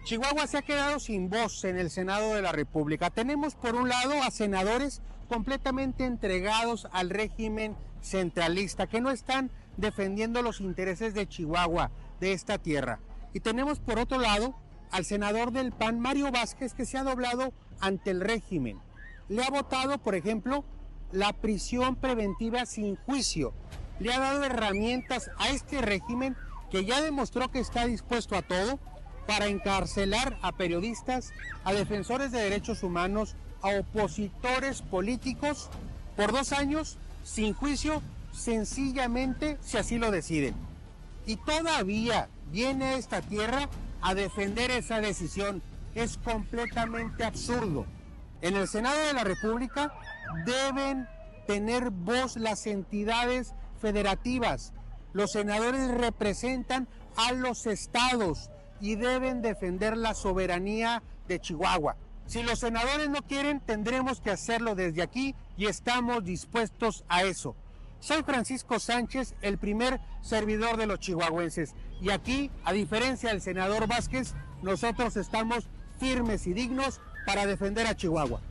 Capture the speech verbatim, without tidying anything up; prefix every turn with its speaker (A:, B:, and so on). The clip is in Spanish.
A: Chihuahua se ha quedado sin voz en el Senado de la República. Tenemos por un lado a senadores completamente entregados al régimen centralista, que no están defendiendo los intereses de Chihuahua, de esta tierra. Y tenemos por otro lado al senador del P A N, Mario Vázquez, que se ha doblado ante el régimen. Le ha votado, por ejemplo, la prisión preventiva sin juicio. Le ha dado herramientas a este régimen que ya demostró que está dispuesto a todo para encarcelar a periodistas, a defensores de derechos humanos, a opositores políticos por dos años sin juicio, sencillamente si así lo deciden. Y todavía viene a esta tierra a defender esa decisión. Es completamente absurdo. En el Senado de la República deben tener voz las entidades federativas. Los senadores representan a los estados y deben defender la soberanía de Chihuahua. Si los senadores no quieren, tendremos que hacerlo desde aquí y estamos dispuestos a eso. Soy Francisco Sánchez, el primer servidor de los chihuahuenses. Y aquí, a diferencia del senador Vázquez, nosotros estamos firmes y dignos para defender a Chihuahua.